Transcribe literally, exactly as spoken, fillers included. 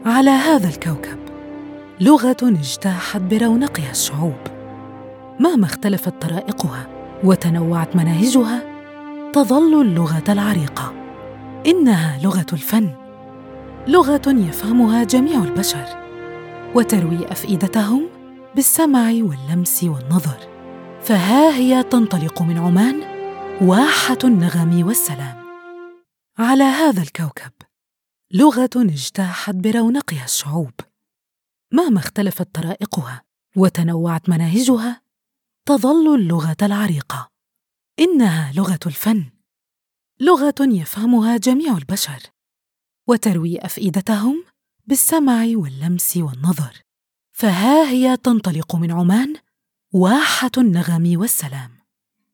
على هذا الكوكب لغة اجتاحت برونقها الشعوب. مهما اختلفت طرائقها وتنوعت مناهجها، تظل اللغة العريقة. إنها لغة الفن، لغة يفهمها جميع البشر وتروي أفئدتهم بالسمع واللمس والنظر. فها هي تنطلق من عمان واحة النغم والسلام. على هذا الكوكب لغة اجتاحت برونقها الشعوب. مهما اختلفت طرائقها وتنوعت مناهجها، تظل اللغة العريقة. إنها لغة الفن، لغة يفهمها جميع البشر وتروي أفئدتهم بالسمع واللمس والنظر. فها هي تنطلق من عمان واحة النغم والسلام.